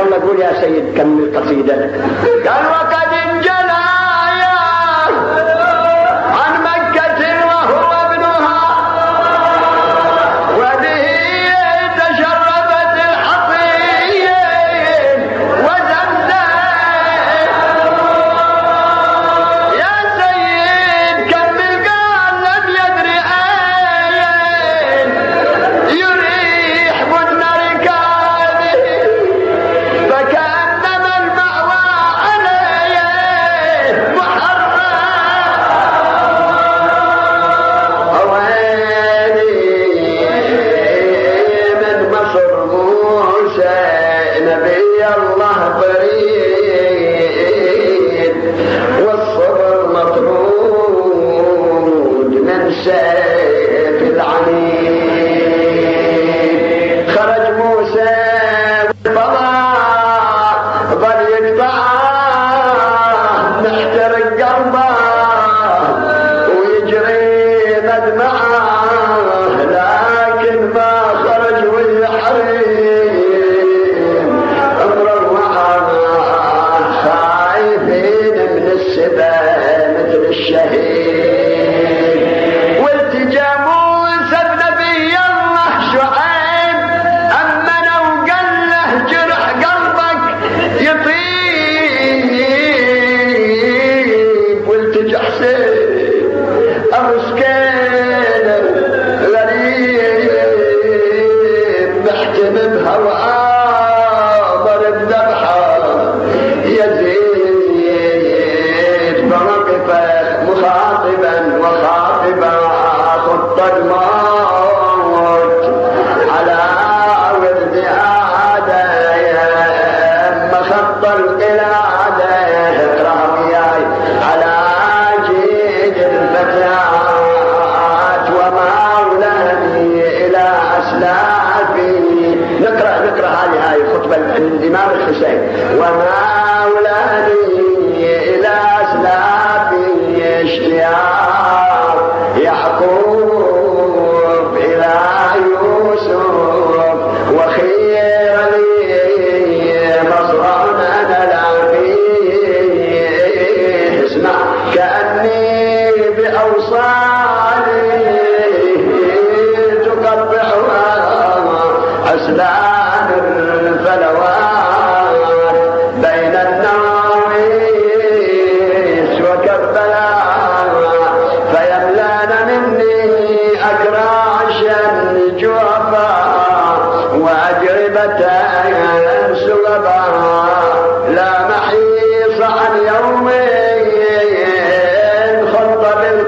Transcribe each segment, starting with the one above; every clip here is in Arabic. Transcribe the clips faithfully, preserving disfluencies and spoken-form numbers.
يلا قول يا سيد كمل قصيدتك. قال وقد انجلى عن مكة وهو ابنها وبه تشربت الحصين وزمزم. يا سيد كمل قال لم يدري أين يريح بن ركابه فكأنما المأوى عليه محرم. أواني من مصر موسى نبي الله بريد والصبر مطرود من سيف العنيد. خرج موسى والفضاء ظل يقطعه محترق قلبه ويجري مدمعه لكن ما خرج والحريم امره معه خايفين من السبا مثل الشهيد. والتجا موسى بنبي الله شعيب أمنه وقال له جرح قلبك يطيب. والتجا حسين أمسكين غريب محتم بهواه ضرب ذبحه يزيد فوقف مخاطبا وخاطبا خط الموت على ورد آدم خط القلادة اقرأ وياي على جيد الفتيات ومولاني إلى أسلافي. نقرأ نقرأ هذه هاي خطبة الإمام الحسين. ومولاني إلى أسلافي اشتياق يعقوب إلى يوسف وخير لي مصرع أنا لا فيه. اسمع كأني بأوصالي تقطعها أسنان الفلوات بين النواويس وكربلاء فيملان مني أكراشا جوفا وأجربة سغبا لا محيص عن يومين خط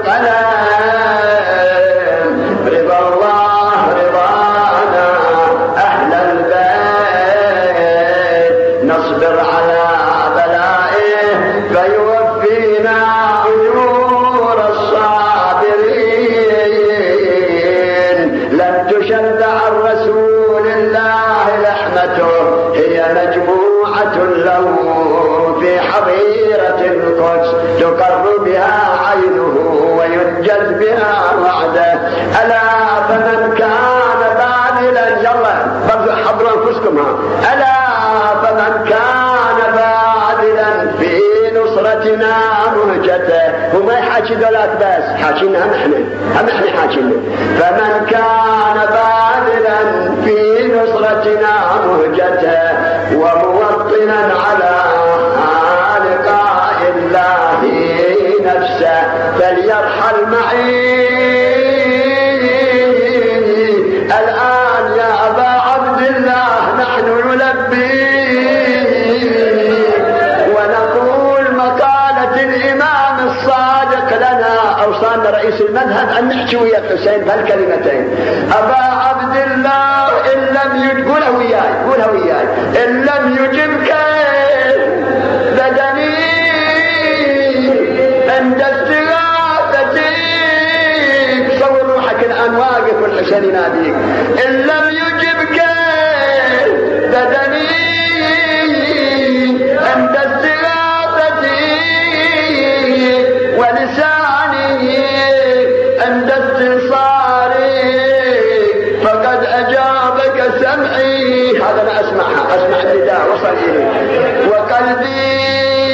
بالقلم رضا الله رضانا أهل البيت نصبر على بلائه فيوفينا أجور الصابرين. لن تشد عن رسول الله لحمته هي مجموعة له في حظيرة القدس تقر بها عينه وينجز بها وعده. ألا فمن كان باذلا يلا برضو حضروا أنفسكم ها. ألا فمن كان باذلا في نصرتنا مهجته. هو ما يحاكي ذولاك بس حاكينا هم احنا هم احنا حاكينا. فمن كان باذلا في نصرتنا مهجته وموطنا على لقاء الله نفسه فليرحل معي الآن يا أبا عبد الله. نحن نلبي ونقول مقالة الإمام الصادق لنا أوصانا رئيس المذهب أن نحكي ويا الحسين بهالكلمتين. أبا عبد الله إن لم يقولها وياي قولها وياي إن لم يجبك بدني عند استغاثتي. تصور روحك الآن واقف والحسين يناديك. إن لم يجبك بدني عند استغاثتي ولساني عند استصاري فقد أجابك سمعي. هذا أنا أسمعها أسمع النداء وصل إليه. وقلبي